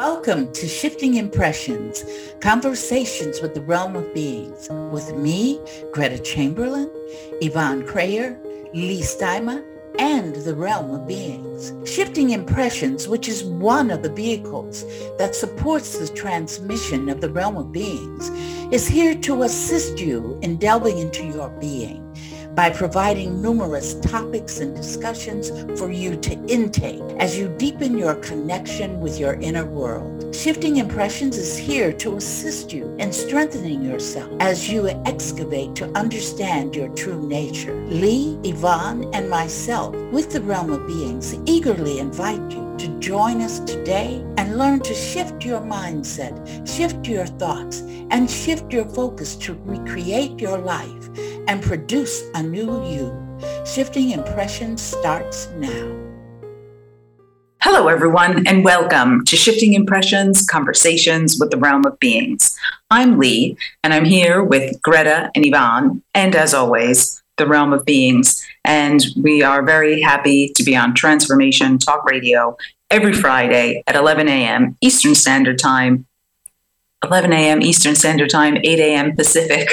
Welcome to Shifting Impressions, Conversations with the Realm of Beings, with me, Greta Chamberlain, Yvonne Crayer, Lee Steimer, and the Realm of Beings. Shifting Impressions, which is one of the vehicles that supports the transmission of the Realm of Beings, is here to assist you in delving into your being by providing numerous topics and discussions for you to intake as you deepen your connection with your inner world. Shifting Impressions is here to assist you in strengthening yourself as you excavate to understand your true nature. Lee, Yvonne, and myself, with the Realm of Beings, eagerly invite you to join us today and learn to shift your mindset, shift your thoughts, and shift your focus to recreate your life and produce a new you. Shifting Impressions starts now. Hello, everyone, and welcome to Shifting Impressions, Conversations with the Realm of Beings. I'm Lee, and I'm here with Greta and Yvonne, and as always, the Realm of Beings. And we are very happy to be on Transformation Talk Radio every Friday at 11 a.m. Eastern Standard Time, 11 a.m. Eastern Standard Time, 8 a.m. Pacific.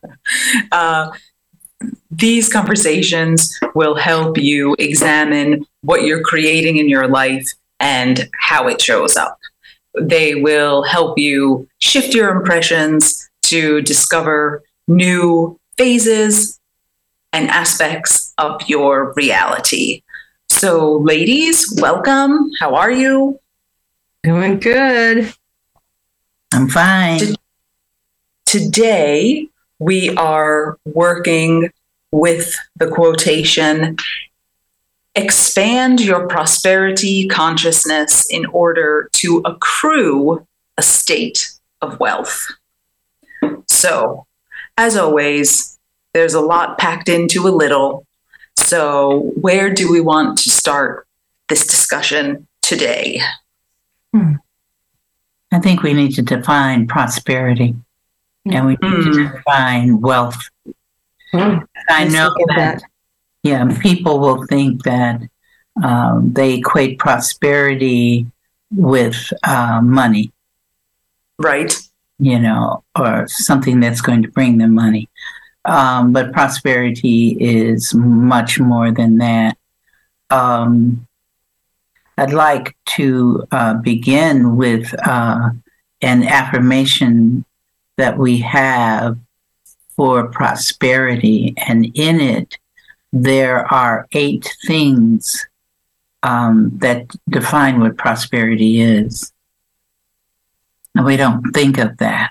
These conversations will help you examine what you're creating in your life and how it shows up. They will help you shift your impressions to discover new phases and aspects of your reality. So, ladies, welcome. How are you? Doing good. I'm fine. Today, we are working with the quotation, expand your prosperity consciousness in order to accrue a state of wealth. So, as always, there's a lot packed into a little. So, where do we want to start this discussion today? I think we need to define prosperity. And we need to define wealth. I know that people will think that they equate prosperity with money. Right. Or something that's going to bring them money. But prosperity is much more than that. I'd like to begin with an affirmation that we have for prosperity, and in it there are 8 things that define what prosperity is. And we don't think of that.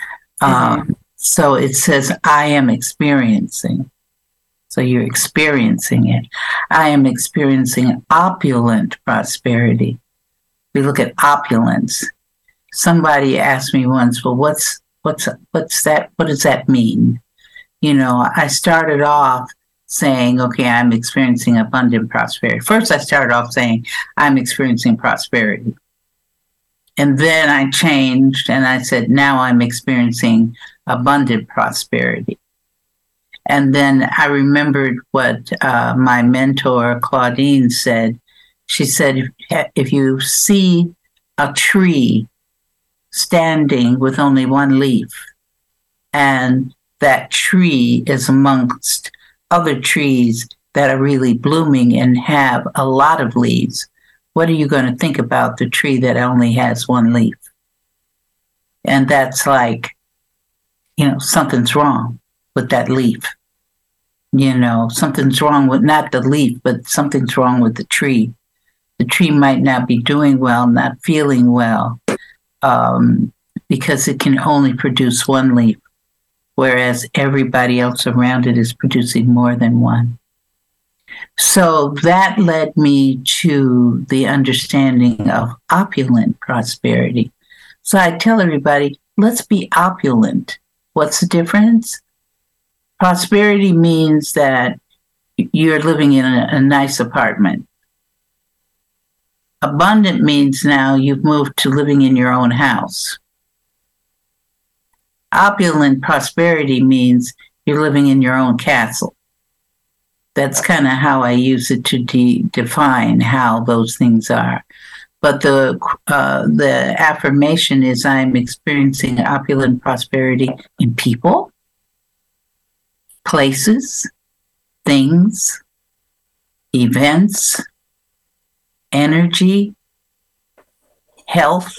So it says, I am experiencing. So you're experiencing it. I am experiencing opulent prosperity. We look at opulence. Somebody asked me once, well, what's that? What does that mean? I started off saying, okay, I'm experiencing abundant prosperity. First, I started off saying I'm experiencing prosperity. And then I changed and I said, now I'm experiencing abundant prosperity. And then I remembered what my mentor, Claudine, said. She said, if you see a tree standing with only one leaf, and that tree is amongst other trees that are really blooming and have a lot of leaves, what are you going to think about the tree that only has one leaf? And that's like, something's wrong with that leaf. Something's wrong with not the leaf, but something's wrong with the tree. The tree might not be doing well, not feeling well, because it can only produce one leaf, whereas everybody else around it is producing more than one. So that led me to the understanding of opulent prosperity. So I tell everybody, let's be opulent. What's the difference? Prosperity means that you're living in a nice apartment. Abundant means now you've moved to living in your own house. Opulent prosperity means you're living in your own castle. That's kind of how I use it to define how those things are. But the affirmation is, I am experiencing opulent prosperity in people, places, things, events, energy, health,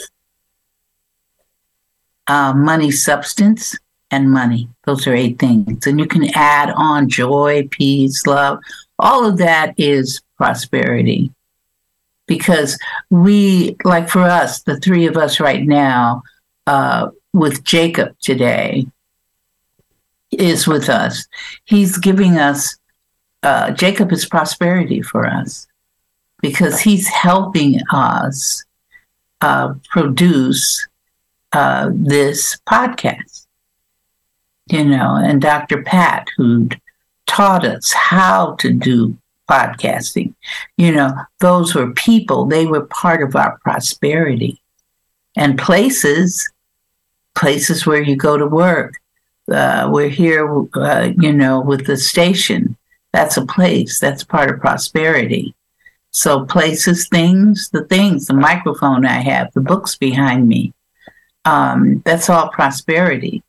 money, substance, and money. Those are 8 things. And you can add on joy, peace, love. All of that is prosperity. Because we, like for us, the 3 of us right now, with Jacob today, is with us. He's giving us, Jacob is prosperity for us because he's helping us produce this podcast, and Dr. Pat, who taught us how to do podcasting, those were people, they were part of our prosperity. And places where you go to work. We're here, with the station. That's a place. That's part of prosperity. So places, things, the microphone I have, the books behind me, that's all prosperity.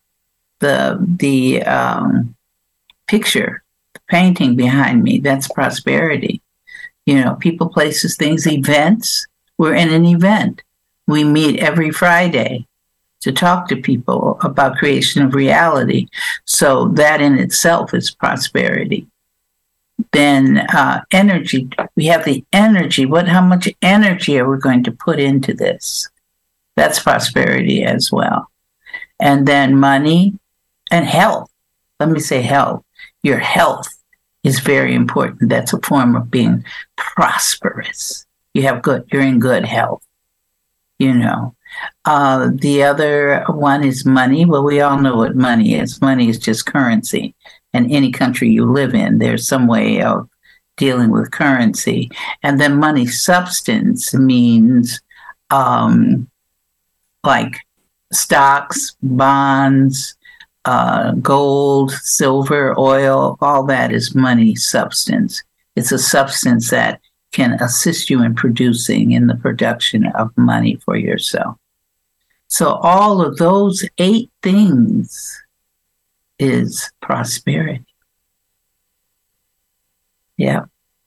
The picture, the painting behind me, that's prosperity. People, places, things, events. We're in an event. We meet every Friday to talk to people about creation of reality. So that in itself is prosperity. Then energy. We have the energy. How much energy are we going to put into this? That's prosperity as well. And then money and health. Let me say health. Your health is very important. That's a form of being prosperous. You're in good health. The other one is money. Well, we all know what money is. Money is just currency. And any country you live in, there's some way of dealing with currency. And then money substance means like stocks, bonds, gold, silver, oil, all that is money substance. It's a substance that can assist you in the production of money for yourself. So all of those 8 things is prosperity. Yeah.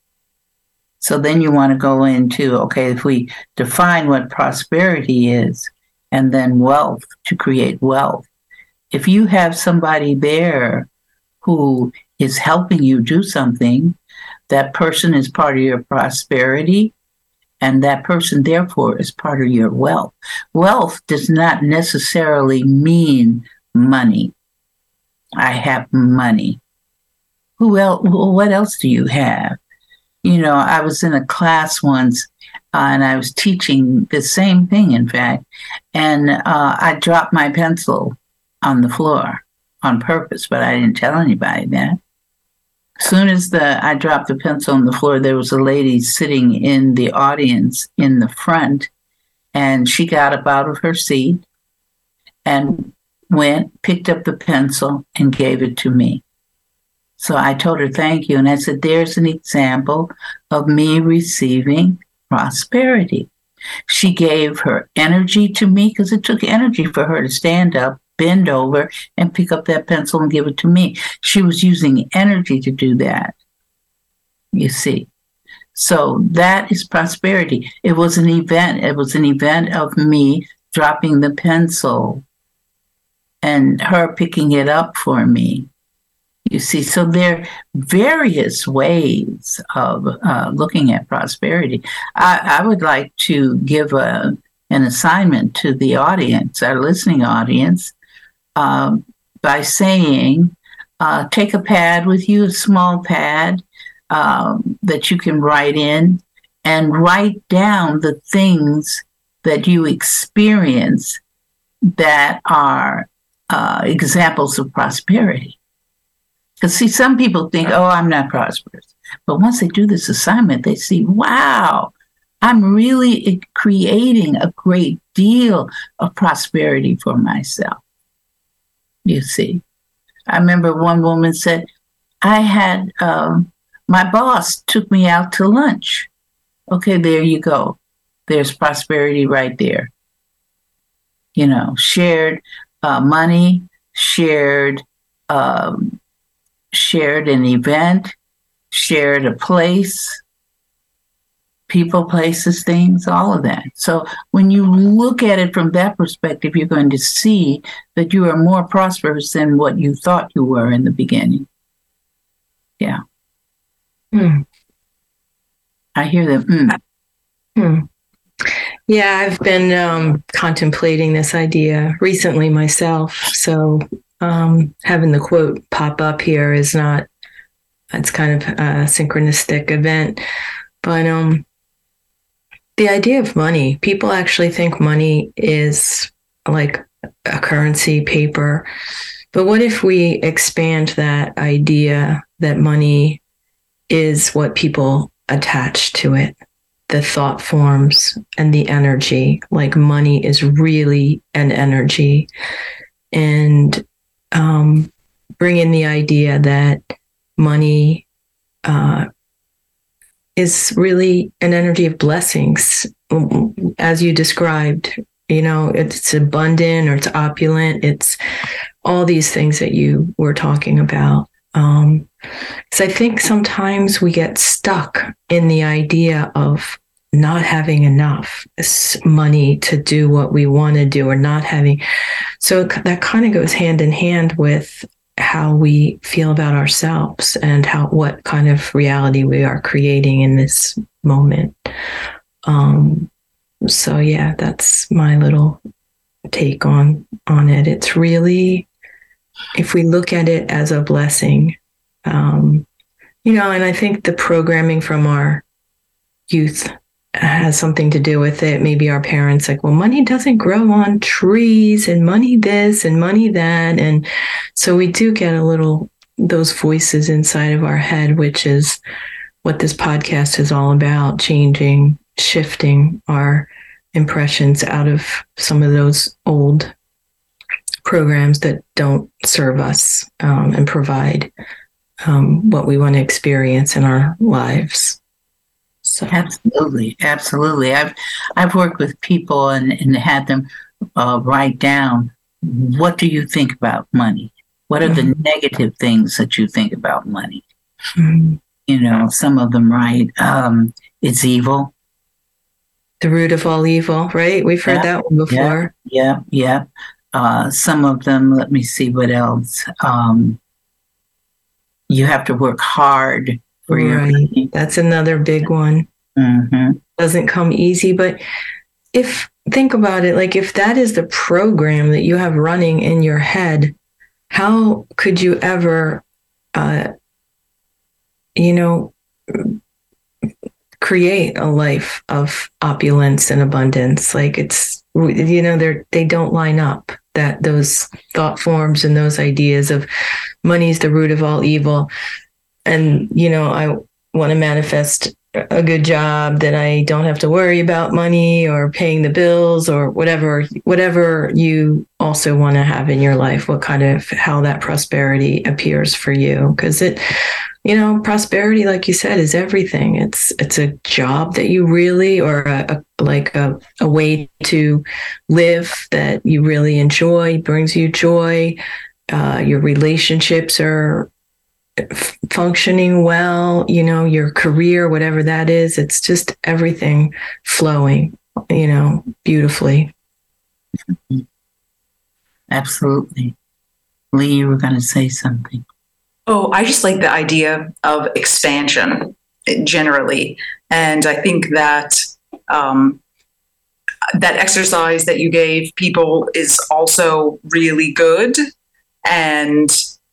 So then you want to go into, okay, if we define what prosperity is, and then wealth, to create wealth. If you have somebody there who is helping you do something, that person is part of your prosperity, and that person, therefore, is part of your wealth. Wealth does not necessarily mean money. I have money. Who else? What else do you have? I was in a class once, and I was teaching the same thing, in fact, and I dropped my pencil on the floor on purpose, but I didn't tell anybody that. As soon as I dropped the pencil on the floor, there was a lady sitting in the audience in the front, and she got up out of her seat and picked up the pencil and gave it to me. So I told her, thank you. And I said, there's an example of me receiving prosperity. She gave her energy to me because it took energy for her to stand up, bend over, and pick up that pencil and give it to me. She was using energy to do that, you see. So that is prosperity. It was an event. It was an event of me dropping the pencil and her picking it up for me. You see, so there are various ways of looking at prosperity. I would like to give an assignment to the audience, our listening audience, by saying, take a pad with you, a small pad that you can write in, and write down the things that you experience that are examples of prosperity. Because, see, some people think, oh, I'm not prosperous. But once they do this assignment, they see, wow, I'm really creating a great deal of prosperity for myself. You see, I remember one woman said, I had, my boss took me out to lunch. Okay, there you go. there's prosperity right there. Shared money, shared shared an event, shared a place, people, places, things, all of that. So when you look at it from that perspective, you're going to see that you are more prosperous than what you thought you were in the beginning. Yeah. I hear that. Yeah, I've been contemplating this idea recently myself. So having the quote pop up here it's kind of a synchronistic event. But the idea of money, people actually think money is like a currency, paper. But what if we expand that idea that money is what people attach to it? The thought forms and the energy, like money is really an energy, and bring in the idea that money is really an energy of blessings, as you described. It's abundant or it's opulent. It's all these things that you were talking about. So I think sometimes we get stuck in the idea of not having enough money to do what we want to do, or not having. So that kind of goes hand in hand with how we feel about ourselves and what kind of reality we are creating in this moment. So yeah, that's my little take on it. It's really, if we look at it as a blessing, and I think the programming from our youth has something to do with it. Maybe our parents like, well, money doesn't grow on trees, and money this and money that. And so we do get those voices inside of our head, which is what this podcast is all about, changing, shifting our impressions out of some of those old programs that don't serve us and provide what we want to experience in our lives. So. Absolutely. I've worked with people and had them write down, what do you think about money? What are the negative things that you think about money? Some of them write, it's evil. The root of all evil, right? We've heard that one before. Yeah. Some of them, let me see what else. You have to work hard for your money. That's another big one. Doesn't come easy, but think about it, like if that is the program that you have running in your head, how could you ever, create a life of opulence and abundance? Like it's, they don't line up. That those thought forms and those ideas of money is the root of all evil. And, I want to manifest a good job that I don't have to worry about money or paying the bills or whatever you also want to have in your life, how that prosperity appears for you. Because prosperity, like you said, is everything. It's a job that you really, or a way to live that you really enjoy, brings you joy. Your relationships are functioning well, your career, whatever that is, it's just everything flowing, beautifully. Absolutely. Lee, you were going to say something. Oh, I just like the idea of expansion generally. And I think that that exercise that you gave people is also really good. And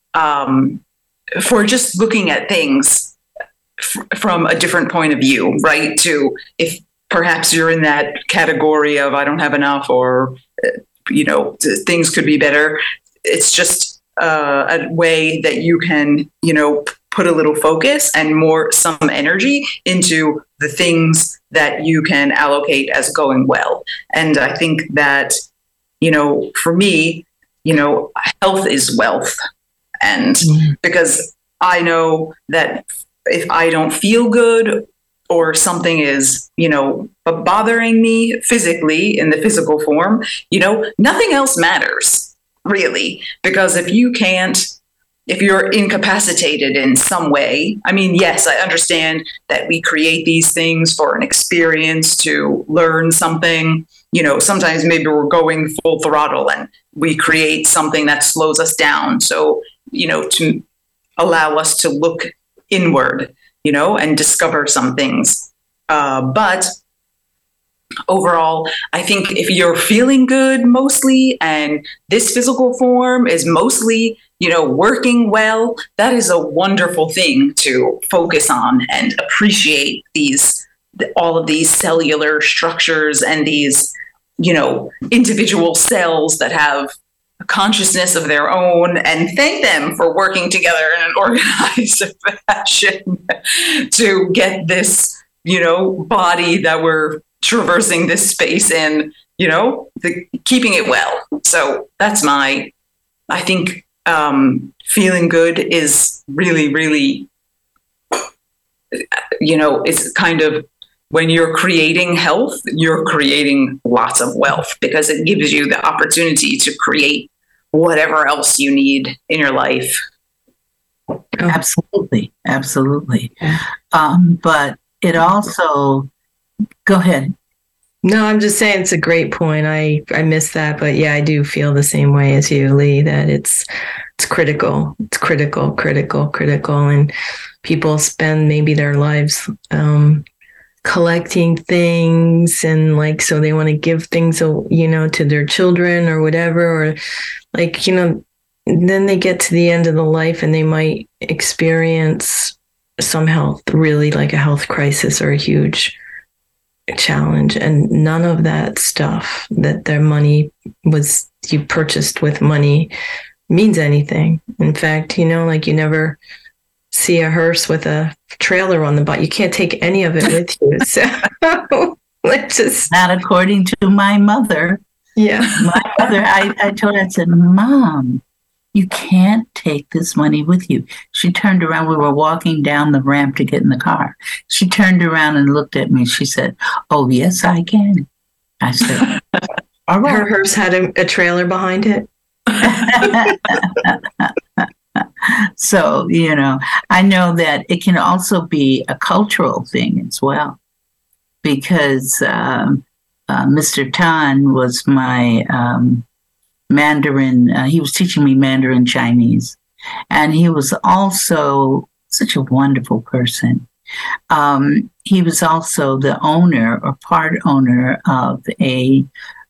for just looking at things from a different point of view, right? To if perhaps you're in that category of I don't have enough, or, things could be better. It's just a way that you can, put a little focus and some energy into the things that you can allocate as going well. And I think that, for me, health is wealth. And because I know that if I don't feel good, or something is, bothering me physically in the physical form, nothing else matters really. Because if you're incapacitated in some way, I mean, yes, I understand that we create these things for an experience, to learn something. Sometimes maybe we're going full throttle and we create something that slows us down. So, to allow us to look inward, and discover some things. But overall, I think if you're feeling good mostly, and this physical form is mostly, working well, that is a wonderful thing to focus on and appreciate all of these cellular structures and these, individual cells that have a consciousness of their own, and thank them for working together in an organized fashion to get this, body that we're traversing this space in, keeping it well. So that's I think, feeling good is really, really, it's kind of, when you're creating health, you're creating lots of wealth, because it gives you the opportunity to create whatever else you need in your life. Absolutely. Absolutely. But it also, go ahead. No, I'm just saying it's a great point. I missed that, but yeah, I do feel the same way as you, Lee, that it's critical. It's critical, and people spend maybe their lives collecting things, and so they want to give things, to their children or whatever, or then they get to the end of the life and they might experience some really like a health crisis or a huge challenge, and none of that stuff that their money you purchased with money means anything. In fact, you never see a hearse with a trailer on the bottom. You can't take any of it with you. So let's just, not according to my mother. Yeah. My mother, I told her, I said, Mom, you can't take this money with you. She turned around. We were walking down the ramp to get in the car. She turned around and looked at me. She said, oh, yes, I can. I said, all right. Her hearse had a trailer behind it. So, I know that it can also be a cultural thing as well, because Mr. Tan was my Mandarin. He was teaching me Mandarin Chinese, and he was also such a wonderful person. He was also the owner or part owner of a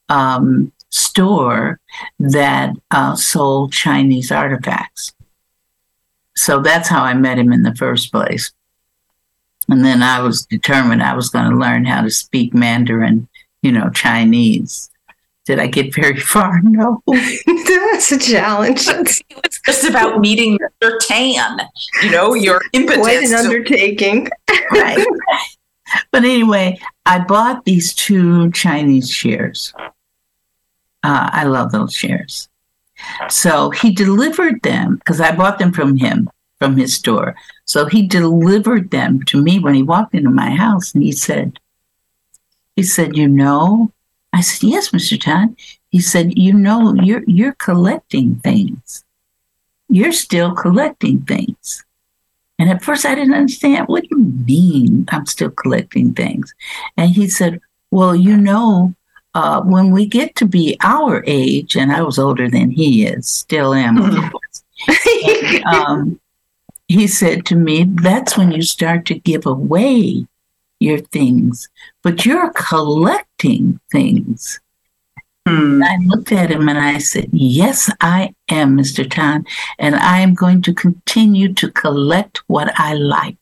store that sold Chinese artifacts. So that's how I met him in the first place. And then I was determined I was going to learn how to speak Mandarin, Chinese. Did I get very far? No. That's a challenge. It's just about meeting Mr. Tan, your impetus. Quite an undertaking. Right. But anyway, I bought these 2 Chinese chairs. I love those chairs. So he delivered them, because I bought them from him, from his store. So he delivered them to me when he walked into my house, and he said, I said, yes, Mr. Tan. He said, you're collecting things. You're still collecting things. And at first I didn't understand. What do you mean I'm still collecting things? And he said, well, when we get to be our age, and I was older than he is, still am, of course. And, he said to me, that's when you start to give away your things, but you're collecting things. I looked at him and I said, yes, I am, Mr. Tan, and I am going to continue to collect what I like.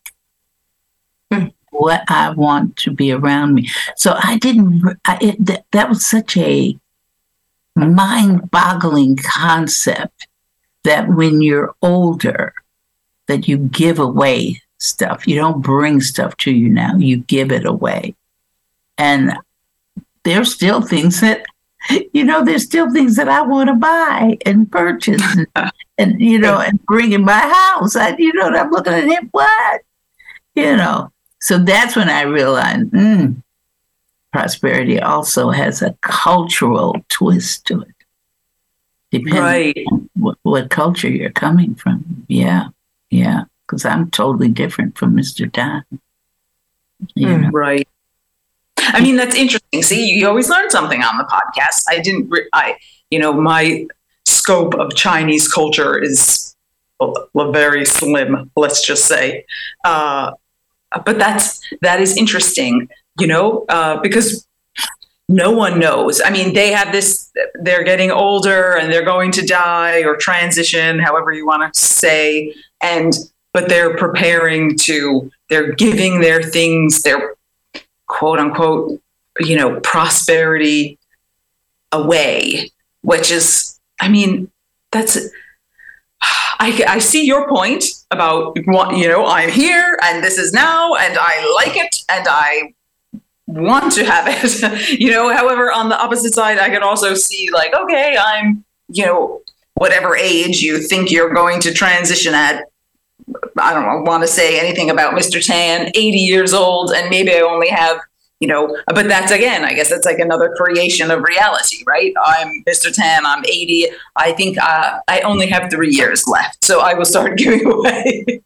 What I want to be around me. So that was such a mind-boggling concept, that when you're older, that you give away stuff. You don't bring stuff to you now, you give it away. And there's still things that, there's still things that I want to buy and purchase and bring in my house. I'm looking at him, what? So that's when I realized prosperity also has a cultural twist to it. Depending on what culture you're coming from. Yeah. Because I'm totally different from Mr. Don. You know? Right. I mean, that's interesting. See, you always learn something on the podcast. My scope of Chinese culture is very slim, let's just say. But that is interesting, because no one knows. I mean, they have this, they're getting older and they're going to die or transition, however you want to say. But they're they're giving their things, their quote unquote, prosperity away, which is, I mean, I see your point about, I'm here and this is now and I like it and I want to have it, however, on the opposite side, I could also see like, okay, I'm, whatever age you think you're going to transition at. I don't want to say anything about Mr. Tan, 80 years old, and maybe I only have, but that's, again, I guess that's like another creation of reality, right? I'm Mr. Tan, I'm 80. I think I only have 3 years left. So I will start giving away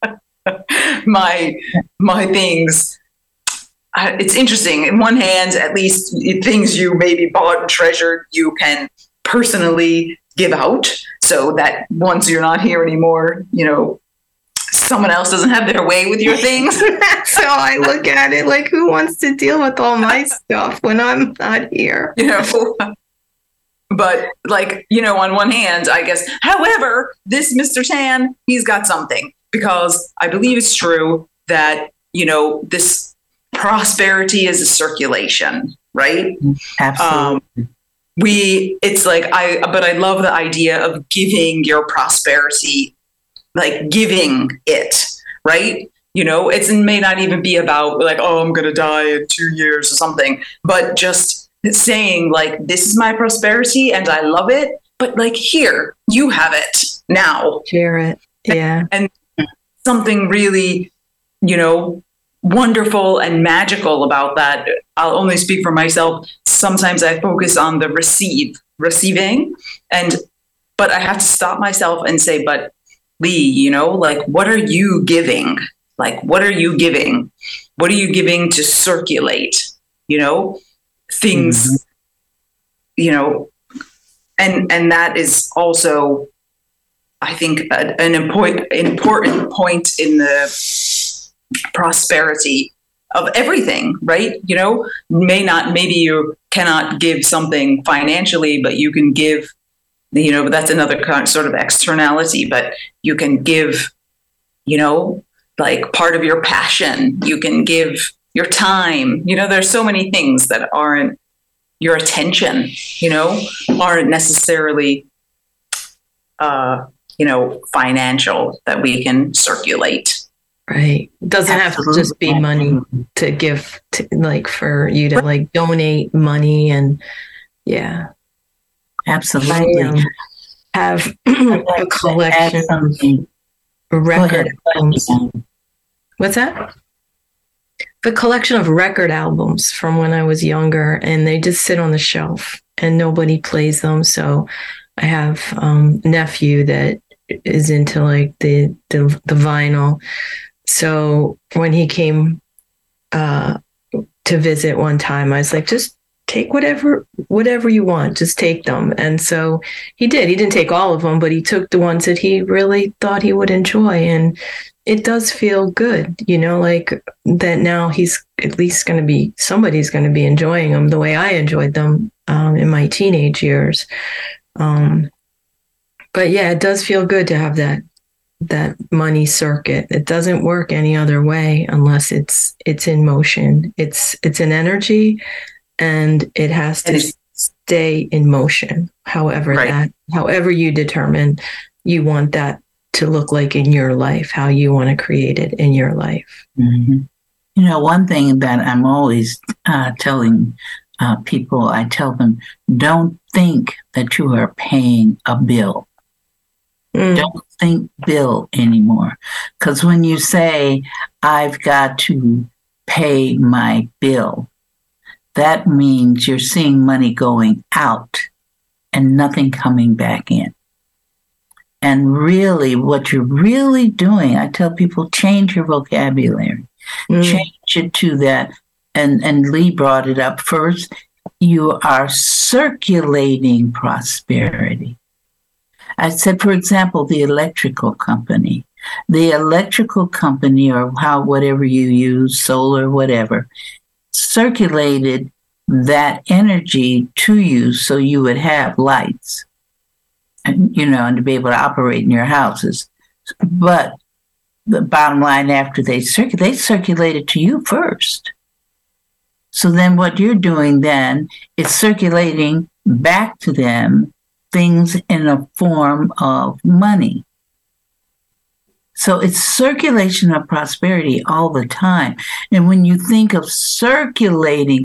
my things. It's interesting. In one hand, at least things you maybe bought and treasured, you can personally give out so that once you're not here anymore, someone else doesn't have their way with your things. That's how I look at it. Like, who wants to deal with all my stuff when I'm not here? But like, on one hand, I guess, however, this Mr. Tan, he's got something, because I believe it's true that, this prosperity is a circulation, right? Absolutely. But I love the idea of giving your prosperity, like giving it, right? It may not even be about like, oh, I'm going to die in 2 years or something, but just saying like, this is my prosperity and I love it, but like, here, you have it now. Share it. Yeah. And something really, wonderful and magical about that. I'll only speak for myself. Sometimes I focus on the receiving, but I have to stop myself and say, but Lee, like, what are you giving? Like, what are you giving? What are you giving to circulate, things, and that is also, I think, an important point in the prosperity of everything, right? Maybe you cannot give something financially, but you can give, but that's another sort of externality, but you can give, like part of your passion, you can give your time, there's so many things that aren't your attention, aren't necessarily, financial, that we can circulate. Right. It doesn't Absolutely. Have to just be money to give, like for you to like donate money and yeah. Absolutely. I have a collection of record albums. What's that? The collection of record albums from when I was younger, and they just sit on the shelf and nobody plays them. So I have a nephew that is into like the vinyl. So when he came to visit one time, I was like, just take whatever you want, just take them. And so he did. He didn't take all of them, but he took the ones that he really thought he would enjoy. And it does feel good, like that now he's at least somebody's going to be enjoying them the way I enjoyed them in my teenage years. But yeah, it does feel good to have that money circuit. It doesn't work any other way unless it's in motion. It's an energy, and it has to stay in motion. However you determine you want that to look like in your life, how you want to create it in your life. Mm-hmm. One thing that I'm always telling people, I tell them, don't think that you are paying a bill. Don't think bill anymore. Because when you say, I've got to pay my bill. That means you're seeing money going out and nothing coming back in. And really, what you're really doing, I tell people, change your vocabulary, change it to that. And Lee brought it up first. You are circulating prosperity. I said, for example, the electrical company. The electrical company, or whatever you use, solar, whatever, circulated that energy to you so you would have lights, and to be able to operate in your houses. But the bottom line, after they circulate it to you first. So then what you're doing then is circulating back to them things in a form of money. So it's circulation of prosperity all the time. And when you think of circulating,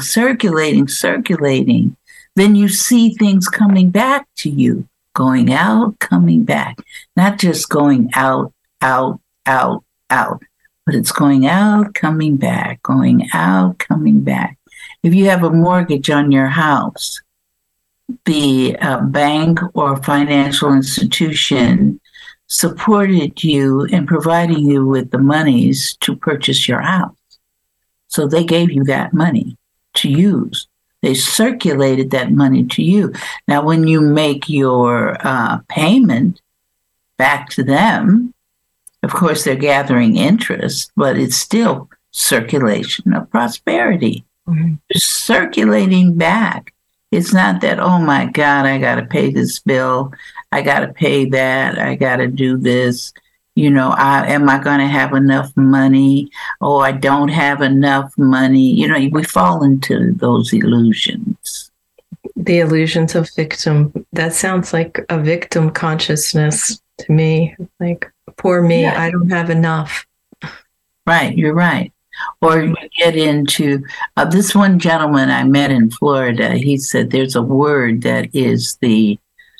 then you see things coming back to you, going out, coming back, not just going out, but it's going out, coming back, going out, coming back. If you have a mortgage on your house, the bank or financial institution supported you in providing you with the monies to purchase your house. So they gave you that money to use. They circulated that money to you. Now, when you make your payment back to them, of course, they're gathering interest, but it's still circulation of prosperity. Mm-hmm. Circulating back. It's not that, oh my God, I got to pay this bill. I got to pay that. I got to do this. Am I going to have enough money? Oh, I don't have enough money. We fall into those illusions. The illusions of victim. That sounds like a victim consciousness to me. Like, poor me, yeah. I don't have enough. Right, you're right. Or you get into this one gentleman I met in Florida. He said there's a word that is the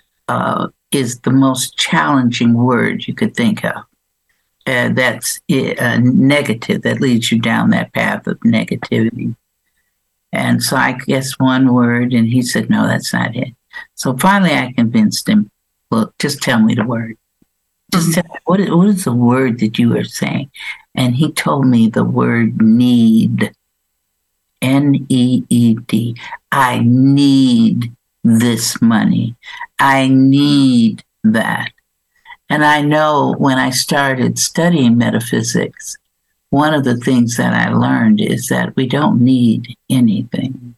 most challenging word you could think of. That's negative, that leads you down that path of negativity. And so I guessed one word, and he said, no, that's not it. So finally I convinced him, look, just tell me the word. Just tell me, what is the word that you are saying? And he told me the word need. N-E-E-D. I need this money. I need that. And I know when I started studying metaphysics, one of the things that I learned is that we don't need anything.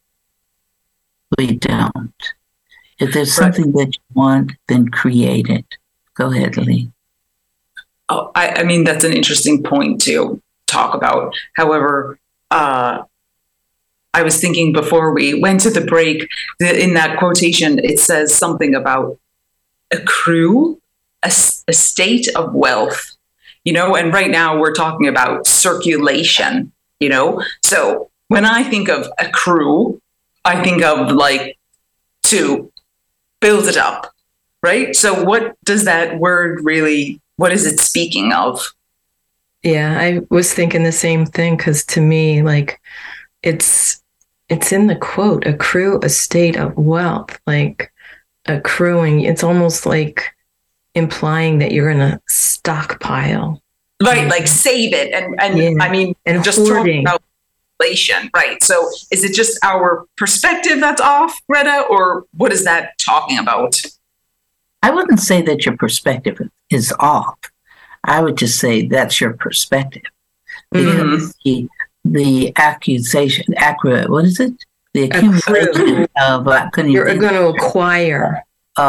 We don't. If there's something that you want, then create it. Go ahead, Lee. Oh, I mean, that's an interesting point to talk about. However, I was thinking before we went to the break, in that quotation, it says something about accrue, a state of wealth, and right now we're talking about circulation, So when I think of accrue, I think of like to build it up, right? So what does that word really, what is it speaking of? Yeah, I was thinking the same thing, because to me, like, it's in the quote, accrue a state of wealth, like accruing. It's almost like implying that you're in a stockpile. Right, like save it. And yeah. I mean, and just talking about inflation, right? So is it just our perspective that's off, Greta, or what is that talking about? I wouldn't say that your perspective is off. I would just say that's your perspective. Because the accusation, what is it? The accumulation of, you're going to acquire.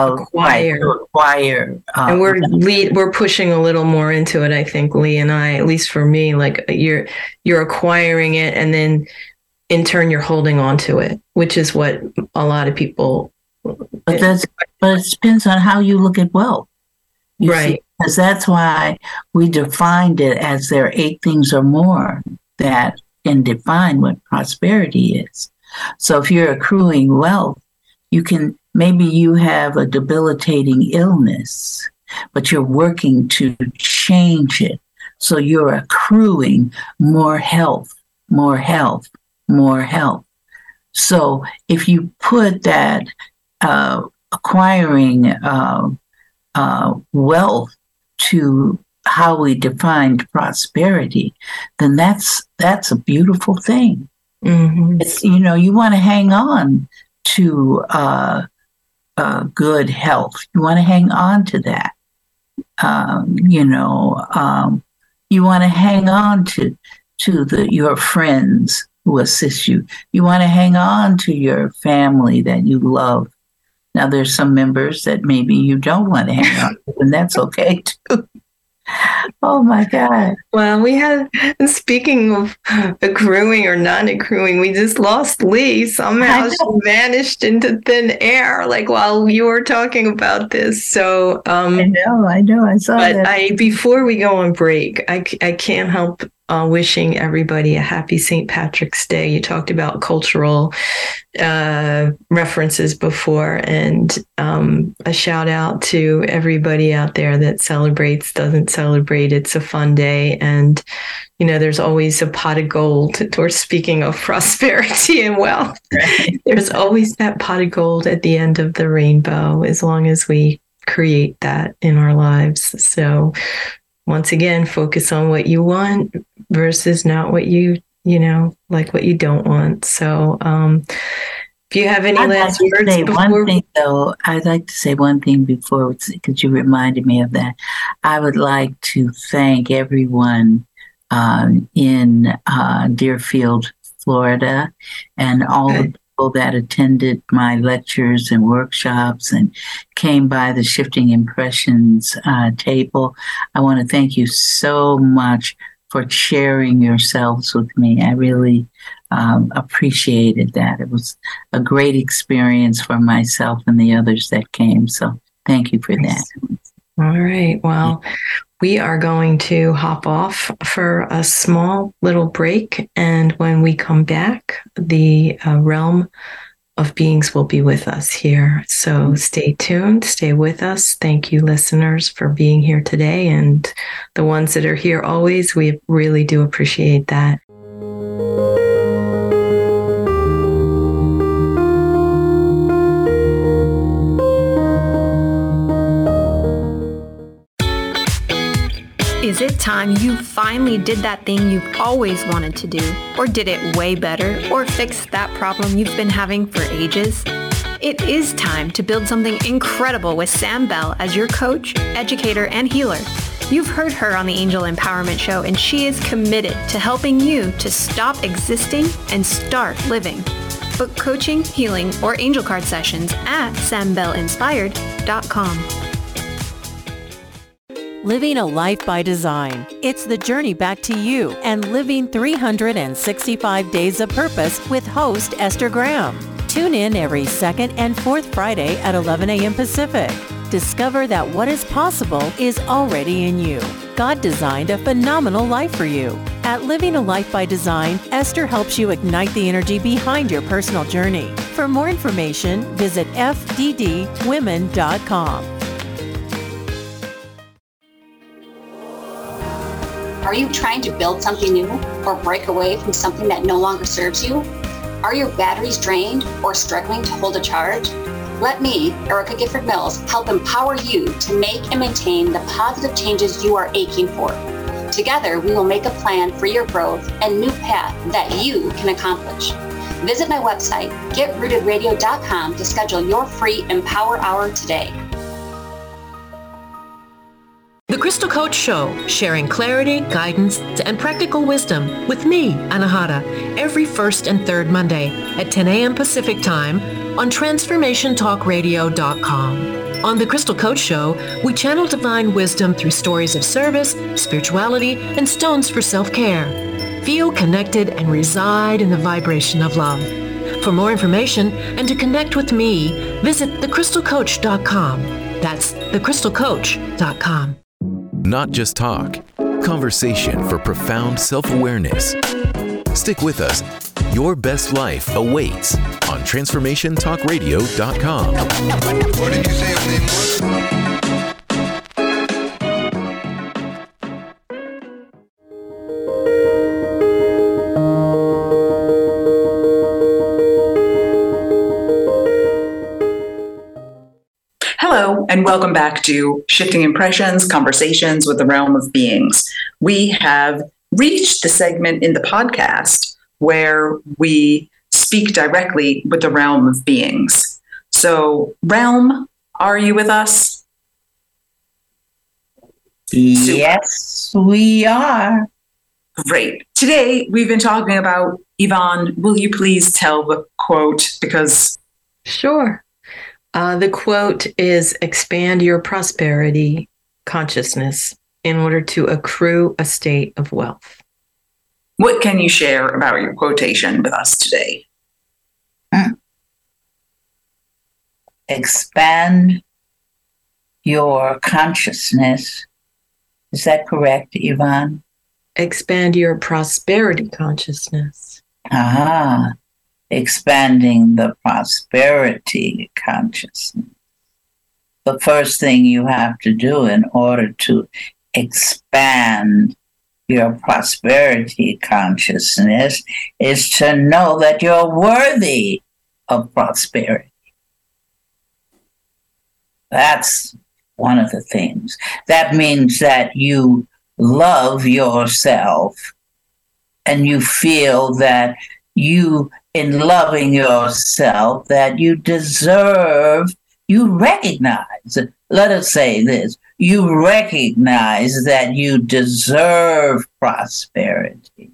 And we're pushing a little more into it, I think, Lee and I, at least for me, like you're acquiring it, and then in turn you're holding on to it, which is what a lot of people. But it depends on how you look at wealth. Right. Because that's why we defined it as there are 8 things or more that can define what prosperity is. So if you're accruing wealth, maybe you have a debilitating illness, but you're working to change it. So you're accruing more health, more health, more health. So if you put that acquiring wealth to how we defined prosperity, then that's a beautiful thing. Mm-hmm. It's, you want to hang on to good health. You want to hang on to that. You want to hang on to your friends who assist you. You want to hang on to your family that you love. Now, there's some members that maybe you don't want to hang on to, and that's okay too. Oh my God. Well, speaking of accruing or non-accruing, we just lost Lee. Somehow she vanished into thin air, like while you were talking about this. So I know. I saw that. But before we go on break, I can't help wishing everybody a happy St. Patrick's Day. You talked about cultural references before, and a shout out to everybody out there that celebrates, doesn't celebrate. It's a fun day, and there's always a pot of gold. We're speaking of prosperity and wealth. Right. There's always that pot of gold at the end of the rainbow, as long as we create that in our lives. So once again, focus on what you want versus not what like what you don't want. So if you have any last words before... I'd like to say one thing before, because you reminded me of that. I would like to thank everyone in Deerfield, Florida, and all the people that attended my lectures and workshops and came by the Shifting Impressions table. I want to thank you so much for sharing yourselves with me. I really appreciated that. It was a great experience for myself and the others that came. So thank you for that. All right. Well, we are going to hop off for a small little break. And when we come back, the realm of beings will be with us here. So stay tuned, stay with us. Thank you, listeners, for being here today. And the ones that are here always, we really do appreciate that. Is it time you finally did that thing you've always wanted to do, or did it way better, or fixed that problem you've been having for ages? It is time to build something incredible with Sam Bell as your coach, educator, and healer. You've heard her on the Angel Empowerment Show, and she is committed to helping you to stop existing and start living. Book coaching, healing, or angel card sessions at sambellinspired.com. Living a Life by Design. It's the journey back to you and living 365 days of purpose with host Esther Graham. Tune in every second and fourth Friday at 11 a.m. Pacific. Discover that what is possible is already in you. God designed a phenomenal life for you. At Living a Life by Design, Esther helps you ignite the energy behind your personal journey. For more information, visit fddwomen.com. Are you trying to build something new or break away from something that no longer serves you? Are your batteries drained or struggling to hold a charge? Let me, Erica Gifford Mills, help empower you to make and maintain the positive changes you are aching for. Together, we will make a plan for your growth and new path that you can accomplish. Visit my website, GetRootedRadio.com, to schedule your free Empower Hour today. The Crystal Coach Show, sharing clarity, guidance, and practical wisdom with me, Anahata, every first and third Monday at 10 a.m. Pacific Time on TransformationTalkRadio.com. On The Crystal Coach Show, we channel divine wisdom through stories of service, spirituality, and stones for self-care. Feel connected and reside in the vibration of love. For more information and to connect with me, visit thecrystalcoach.com. That's thecrystalcoach.com. Not just talk, conversation for profound self-awareness. Stick with us. Your best life awaits on TransformationTalkRadio.com. What did you say his name was? Hello, and welcome back to Shifting Impressions, Conversations with the Realm of Beings. We have reached the segment in the podcast where we speak directly with the realm of beings. So, Realm, are you with us? Yes, we are. Great. Today, we've been talking about, Yvonne, will you please tell the quote? Because Sure. The quote is expand your prosperity consciousness in order to accrue a state of wealth. what can you share about your quotation with us today? Expand your consciousness. Is that correct, Yvonne? Expand your prosperity consciousness. Expanding the prosperity consciousness. The first thing you have to do in order to expand your prosperity consciousness is to know that you're worthy of prosperity. That's one of the things. That means that you love yourself and you feel that you, in loving yourself, that you deserve, you recognize, let us say this, you recognize that you deserve prosperity.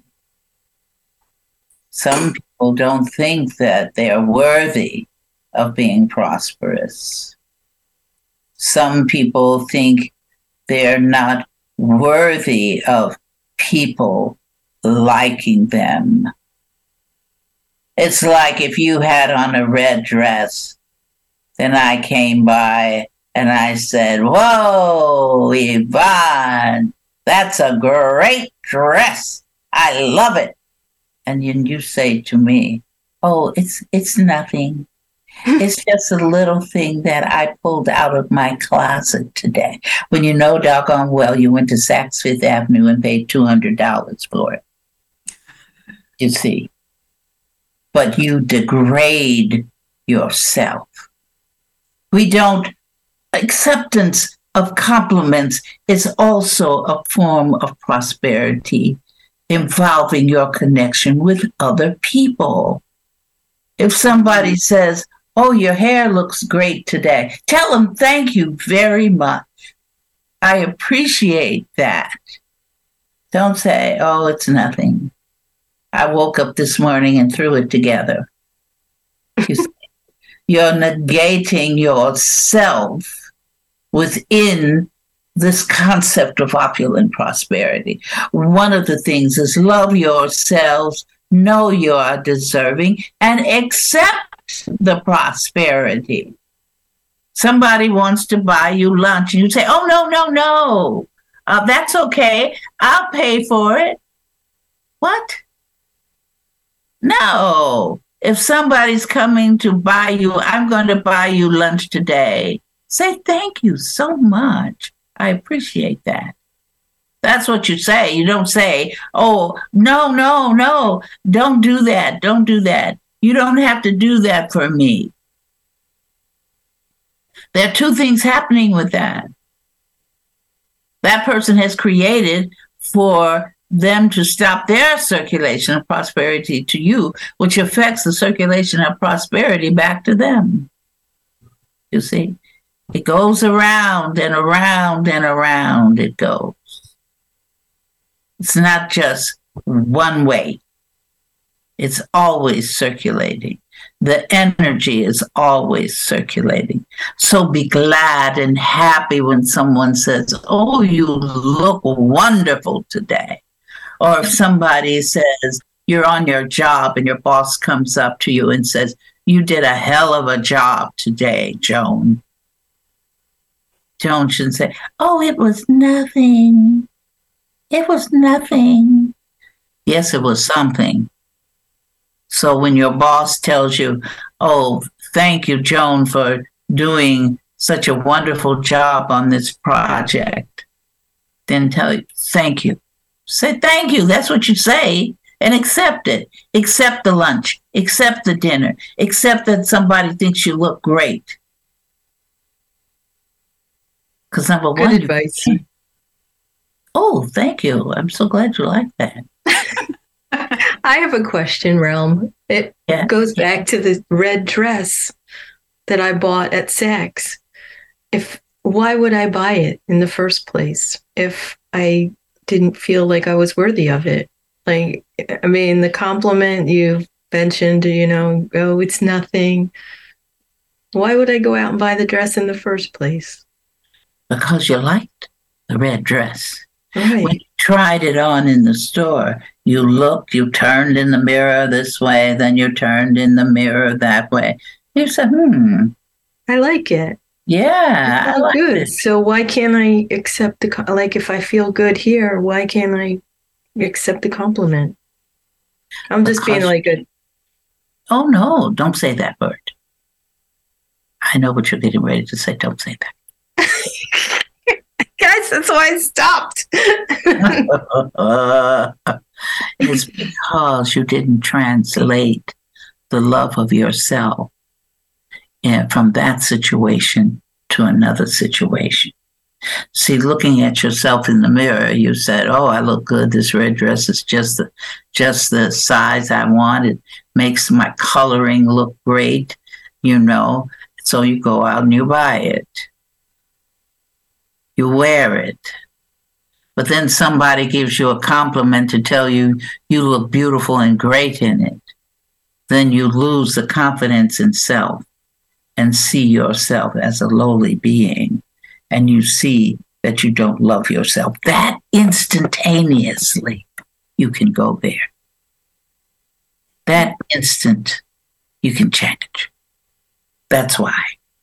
Some people don't think that they're worthy of being prosperous. Some people think they're not worthy of people liking them. It's like if you had on a red dress, then I came by and I said, "Whoa, Yvonne, that's a great dress. I love it." And you say to me, "Oh, it's nothing. It's just a little thing that I pulled out of my closet today." When you know doggone well you went to Saks Fifth Avenue and paid $200 for it. You see. But you degrade yourself. Acceptance of compliments is also a form of prosperity involving your connection with other people. If somebody says, "Oh, your hair looks great today," tell them thank you very much. I appreciate that. Don't say, "Oh, it's nothing. I woke up this morning and threw it together." You're negating yourself within this concept of opulent prosperity. One of the things is love yourselves, know you are deserving, and accept the prosperity. Somebody wants to buy you lunch and you say, "Oh, no. That's okay. I'll pay for it." What? No. If somebody's coming to buy you, "I'm going to buy you lunch today," say, "Thank you so much. I appreciate that." That's what you say. You don't say, "Oh, no. Don't do that. Don't do that. You don't have to do that for me." There are two things happening with that. That person has created for them to stop their circulation of prosperity to you, which affects the circulation of prosperity back to them. You see, it goes around and around and around it goes. It's not just one way. It's always circulating. The energy is always circulating. So be glad and happy when someone says, "Oh, you look wonderful today." Or if somebody says you're on your job and your boss comes up to you and says, "You did a hell of a job today, Joan." Joan shouldn't say, "Oh, it was nothing. It was nothing." Yes, it was something. So when your boss tells you, "Oh, thank you, Joan, for doing such a wonderful job on this project," then tell you, "Thank you." Say thank you. That's what you say. And accept it. Accept the lunch. Accept the dinner. Accept that somebody thinks you look great. Because number Good one, advice. oh, thank you. I'm so glad you like that. I have a question, Realm. It Yeah. goes back to the red dress that I bought at Saks. Why would I buy it in the first place if I didn't feel like I was worthy of it? Like, I mean, the compliment you mentioned, oh, it's nothing. Why would I go out and buy the dress in the first place? Because you liked the red dress. Right. When you tried it on in the store, you looked, you turned in the mirror this way, then you turned in the mirror that way. You said, I like it. yeah, I like good. it. So why can't I accept if I feel good here, why can't I accept the compliment? I'm just being Because- like Oh, no, don't say that word. I know what you're getting ready to say. Don't say that. guys, that's why I stopped. It's because you didn't translate the love of yourself from that situation to another situation. See, looking at yourself in the mirror, you said, oh, I look good. This red dress is just the size I want. It makes my coloring look great, So you go out and you buy it. You wear it. But then somebody gives you a compliment to tell you you look beautiful and great in it. Then you lose the confidence in self and see yourself as a lowly being. And you see that you don't love yourself. That instantaneously, you can go there. That instant, you can change. That's why.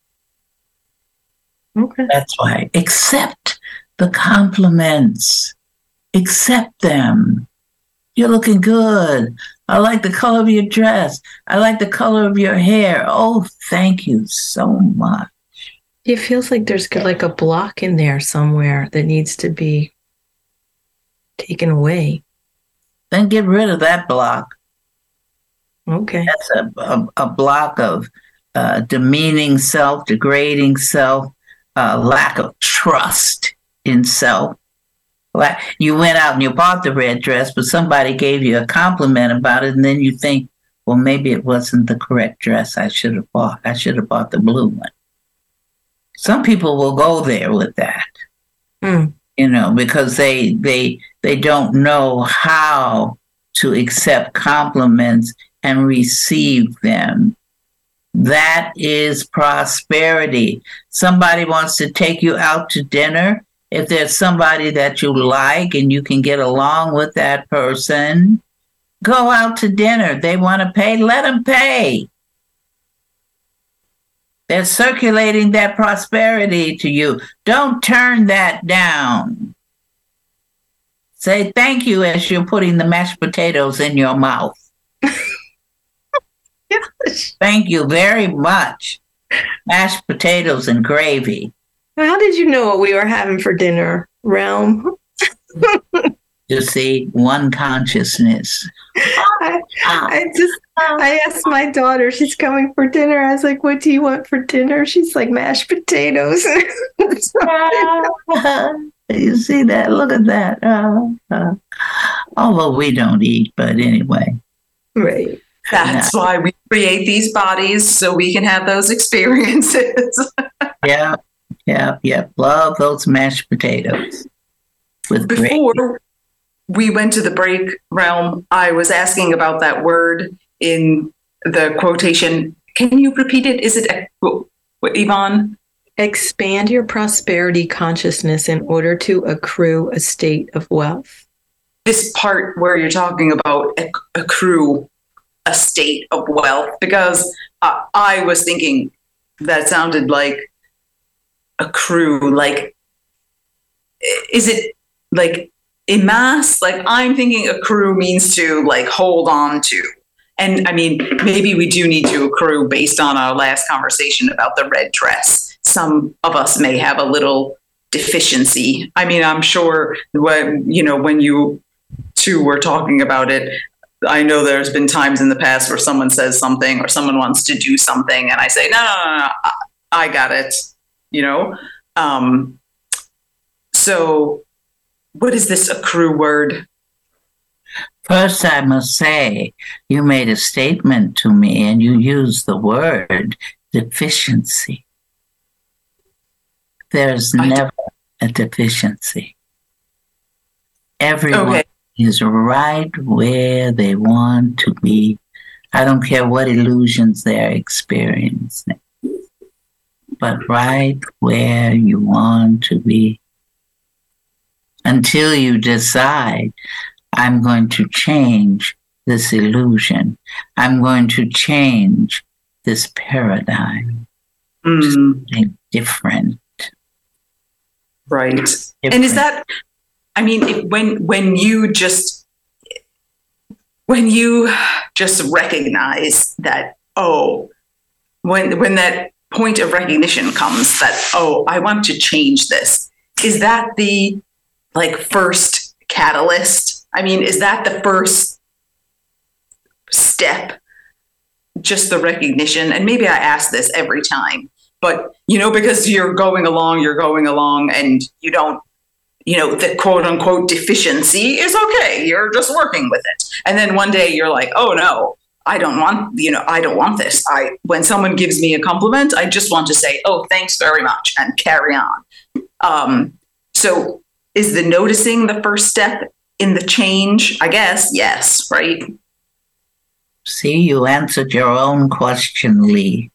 Okay. That's why. Accept the compliments. Accept them. You're looking good. I like the color of your dress. I like the color of your hair. Oh, thank you so much. It feels like there's like a block in there somewhere that needs to be taken away. Then get rid of that block. Okay. That's a block of demeaning self, degrading self, lack of trust in self. Like you went out and you bought the red dress, but somebody gave you a compliment about it, and then you think, well, maybe it wasn't the correct dress I should have bought. I should have bought the blue one. Some people will go there with that, because they don't know how to accept compliments and receive them. That is prosperity. Somebody wants to take you out to dinner. If there's somebody that you like and you can get along with that person, go out to dinner. They want to pay, let them pay. They're circulating that prosperity to you. Don't turn that down. Say thank you as you're putting the mashed potatoes in your mouth. Yes. Thank you very much. Mashed potatoes and gravy. How did you know what we were having for dinner, Realm? You see, one consciousness. I asked my daughter, she's coming for dinner. I was like, what do you want for dinner? She's like, mashed potatoes. You see that? Look at that. Although we don't eat, but anyway. Right. That's why we create these bodies so we can have those experiences. Yeah. Love those mashed potatoes. With Before we went to the break, Realm, I was asking about that word in the quotation. Can you repeat it? Is it Yvonne? Expand your prosperity consciousness in order to accrue a state of wealth. This part where you're talking about accrue a state of wealth, because I was thinking that sounded like accrue, like, is it like amass? Like, I'm thinking accrue means to like hold on to. And I mean, maybe we do need to accrue based on our last conversation about the red dress. Some of us may have a little deficiency. I mean, I'm sure when you two were talking about it, I know there's been times in the past where someone says something or someone wants to do something and I say, no, I got it. So what is this accrue word? First, I must say, you made a statement to me and you used the word deficiency. There's never a deficiency. Everyone is right where they want to be. I don't care what illusions they're experiencing, but right where you want to be. Until you decide, I'm going to change this illusion. I'm going to change this paradigm. Something different. Right. Different. And is that, I mean, when you just recognize that, when that point of recognition comes that, I want to change this, is that the first catalyst? I mean, is that the first step? Just the recognition? And maybe I ask this every time, but because you're going along and you don't, the quote unquote deficiency is okay. You're just working with it. And then one day you're like, oh no, I don't want this. When someone gives me a compliment, I just want to say, oh, thanks very much, and carry on. So is the noticing the first step in the change? I guess, yes, right? See, you answered your own question, Lee.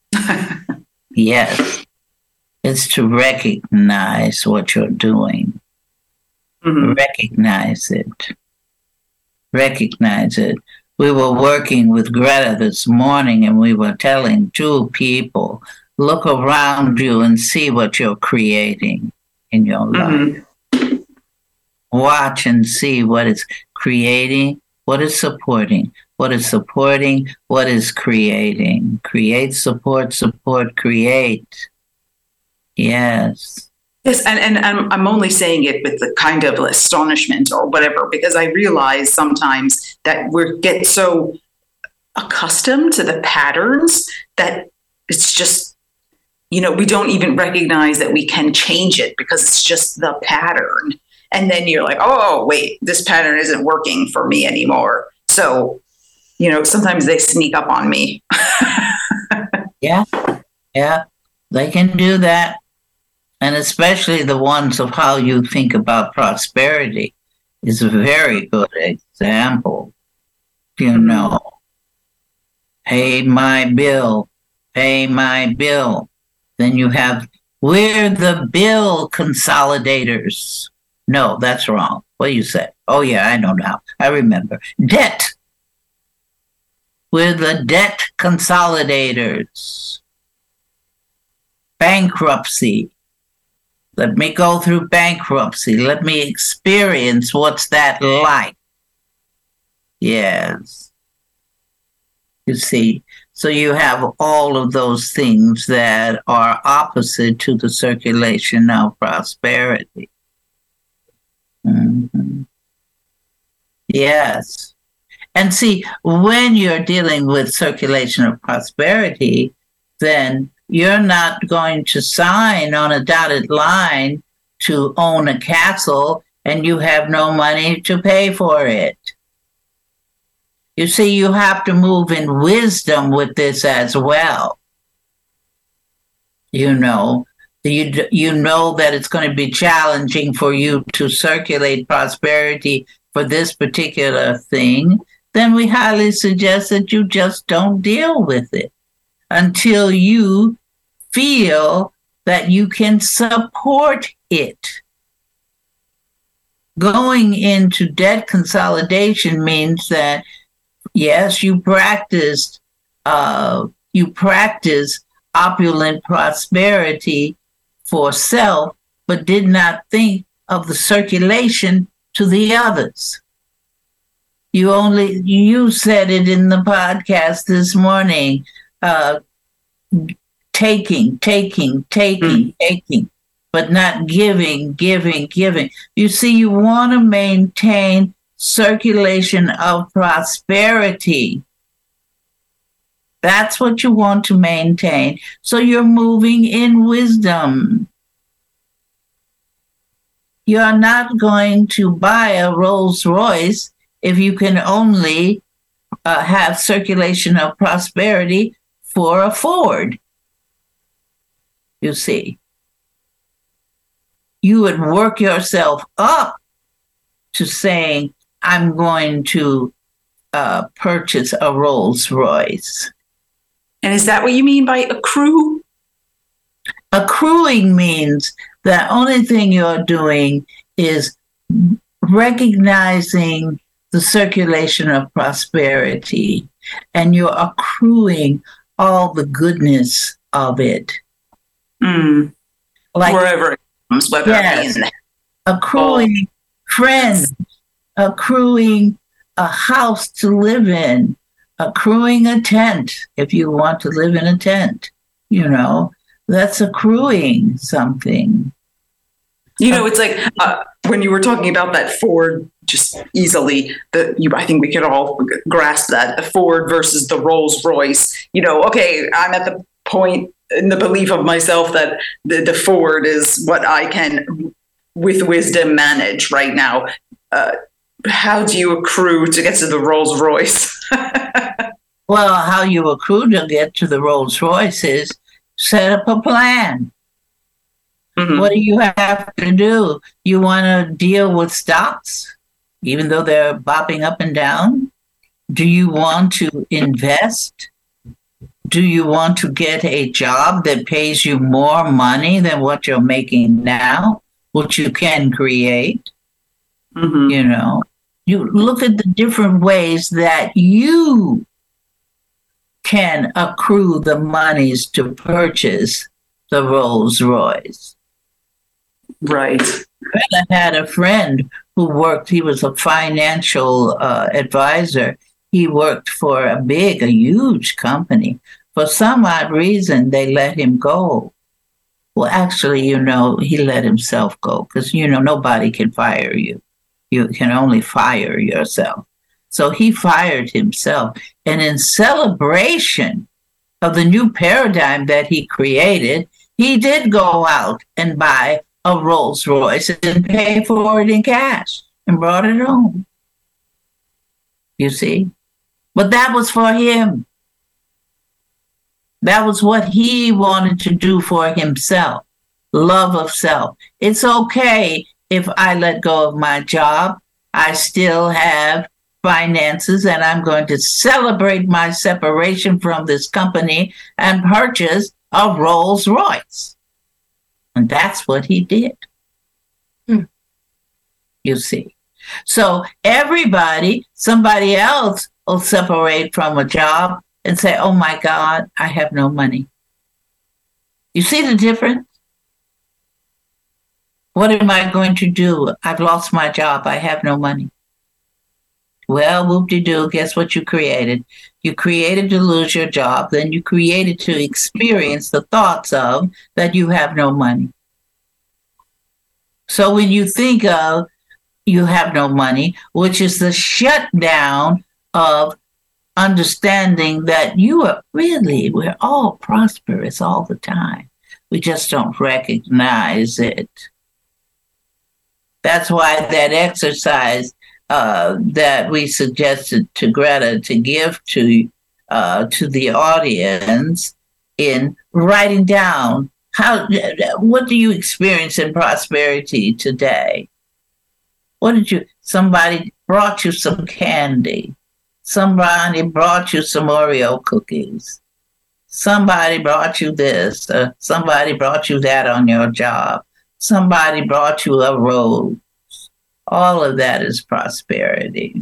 Yes. It's to recognize what you're doing. Mm-hmm. Recognize it. Recognize it. We were working with Greta this morning and we were telling two people, look around you and see what you're creating in your life. Mm-hmm. Watch and see what is creating, what is supporting, what is supporting, what is creating. Create, support, create. Yes. Yes, and I'm only saying it with the kind of astonishment or whatever, because I realize sometimes that we get so accustomed to the patterns that it's just, we don't even recognize that we can change it because it's just the pattern. And then you're like, oh, wait, this pattern isn't working for me anymore. So, sometimes they sneak up on me. Yeah, they can do that. And especially the ones of how you think about prosperity is a very good example. Pay my bill. Then you have, we're the bill consolidators. No, that's wrong. What do you say? Oh, yeah, I know now. I remember. Debt. We're the debt consolidators. Bankruptcy. Let me go through bankruptcy. Let me experience what's that like. Yes. You see, so you have all of those things that are opposite to the circulation of prosperity. Mm-hmm. Yes. And see, when you're dealing with circulation of prosperity, then you're not going to sign on a dotted line to own a castle and you have no money to pay for it. You see, you have to move in wisdom with this as well. You know that it's going to be challenging for you to circulate prosperity for this particular thing, then we highly suggest that you just don't deal with it until you feel that you can support it. Going into debt consolidation means that, yes, you practice opulent prosperity for self, but did not think of the circulation to the others. You said it in the podcast this morning, taking, but not giving. You see, you want to maintain circulation of prosperity. That's what you want to maintain. So you're moving in wisdom. You're not going to buy a Rolls Royce if you can only have circulation of prosperity for a Ford. You see, you would work yourself up to saying, I'm going to purchase a Rolls Royce. And is that what you mean by accrue? Accruing means the only thing you're doing is recognizing the circulation of prosperity, and you're accruing all the goodness of it. Like wherever it comes, whether it be accruing friends, accruing a house to live in, accruing a tent if you want to live in a tent, that's accruing something. It's like when you were talking about that Ford, just easily, I think we could all grasp that, the Ford versus the Rolls Royce. Okay, I'm at the point in the belief of myself that the Ford is what I can, with wisdom, manage right now. How do you accrue to get to the Rolls Royce? Well, how you accrue to get to the Rolls Royce is set up a plan. Mm-hmm. What do you have to do? You want to deal with stocks, even though they're bopping up and down? Do you want to invest? Do you want to get a job that pays you more money than what you're making now, which you can create? Mm-hmm. You look at the different ways that you can accrue the monies to purchase the Rolls Royce. Right. I had a friend who he was a financial advisor. He worked for a huge company. For some odd reason, they let him go. Well, actually, he let himself go because, nobody can fire you. You can only fire yourself. So he fired himself. And in celebration of the new paradigm that he created, he did go out and buy a Rolls Royce and pay for it in cash and brought it home. You see? But that was for him. That was what he wanted to do for himself. Love of self. It's okay if I let go of my job. I still have finances, and I'm going to celebrate my separation from this company and purchase a Rolls Royce. And that's what he did. You see. So somebody else will separate from a job and say, oh my God, I have no money. You see the difference? What am I going to do? I've lost my job. I have no money. Well, whoop-de-doo, guess what you created? You created to lose your job. Then you created to experience the thoughts of that you have no money. So when you think of you have no money, which is the shutdown of understanding that we're all prosperous all the time. We just don't recognize it. That's why that exercise that we suggested to Greta to give to the audience in writing down what do you experience in prosperity today? Somebody brought you some candy. Somebody brought you some Oreo cookies. Somebody brought you this. Somebody brought you that on your job. Somebody brought you a rose. All of that is prosperity.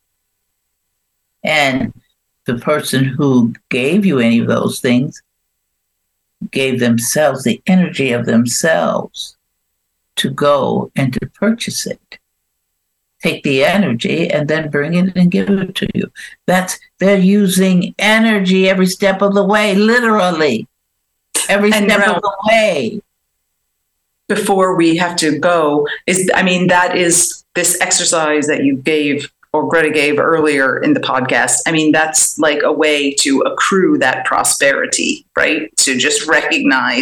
And the person who gave you any of those things gave themselves the energy of themselves to go and to purchase it. Take the energy and then bring it and give it to you. They're using energy every step of the way, literally. Every step of the way. Before we have to go, that is this exercise that you gave or Greta gave earlier in the podcast. That's like a way to accrue that prosperity, right? To just recognize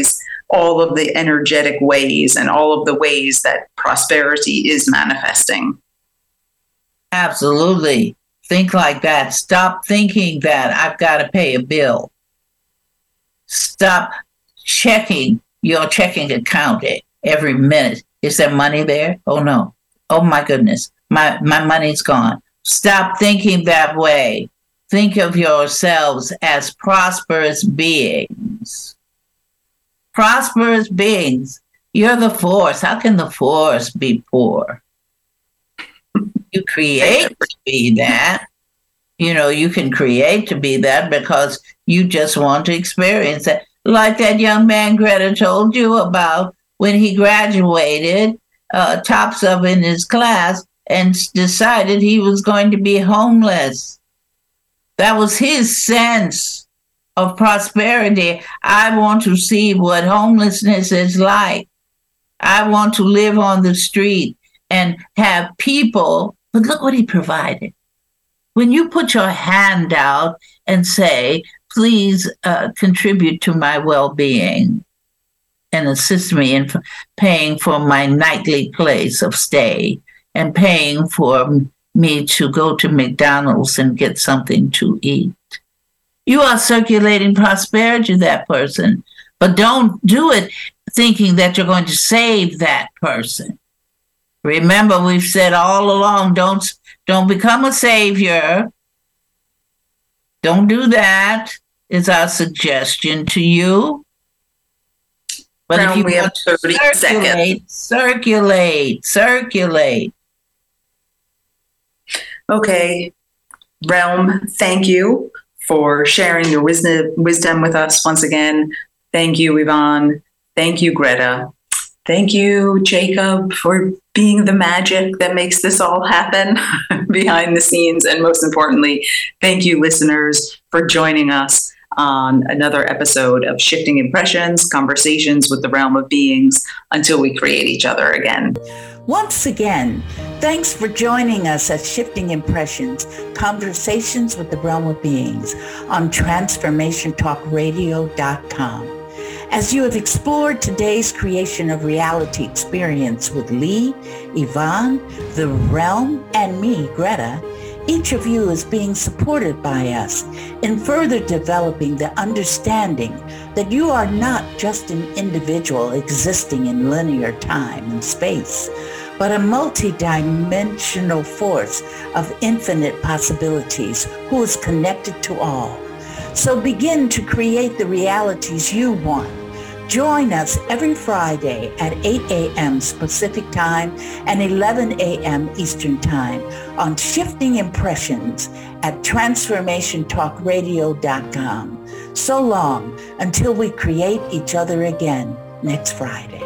all of the energetic ways and all of the ways that prosperity is manifesting. Absolutely. Think like that. Stop thinking that I've got to pay a bill. Stop checking your checking account every minute. Is there money there? Oh, no. Oh, my goodness. My money's gone. Stop thinking that way. Think of yourselves as prosperous beings. Prosperous beings. You're the force. How can the force be poor? You create to be that. You can create to be that because you just want to experience that. Like that young man Greta told you about when he graduated, tops of in his class, and decided he was going to be homeless. That was his sense of prosperity. I want to see what homelessness is like. I want to live on the street and have people. But look what he provided. When you put your hand out and say, please contribute to my well-being and assist me in paying for my nightly place of stay and paying for me to go to McDonald's and get something to eat. You are circulating prosperity to that person, but don't do it thinking that you're going to save that person. Remember, we've said all along, don't become a savior. Don't do that, is our suggestion to you. But if you we have 30 seconds. Circulate. Okay, Realm, thank you for sharing your wisdom with us once again. Thank you, Yvonne. Thank you, Greta. Thank you, Jacob, for being the magic that makes this all happen behind the scenes. And most importantly, thank you, listeners, for joining us on another episode of Shifting Impressions, Conversations with the Realm of Beings, until we create each other again. Once again, thanks for joining us at Shifting Impressions, Conversations with the Realm of Beings on TransformationTalkRadio.com. As you have explored today's creation of reality experience with Lee, Yvonne, the Realm, and me, Greta, each of you is being supported by us in further developing the understanding that you are not just an individual existing in linear time and space, but a multi-dimensional force of infinite possibilities who is connected to all. So begin to create the realities you want. Join us every Friday at 8 a.m. Pacific Time and 11 a.m. Eastern Time on Shifting Impressions at TransformationTalkRadio.com. So long until we create each other again next Friday.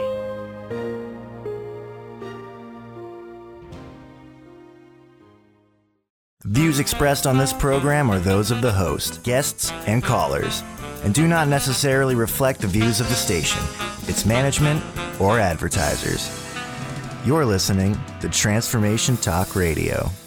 Views expressed on this program are those of the host, guests, and callers, and do not necessarily reflect the views of the station, its management, or advertisers. You're listening to Transformation Talk Radio.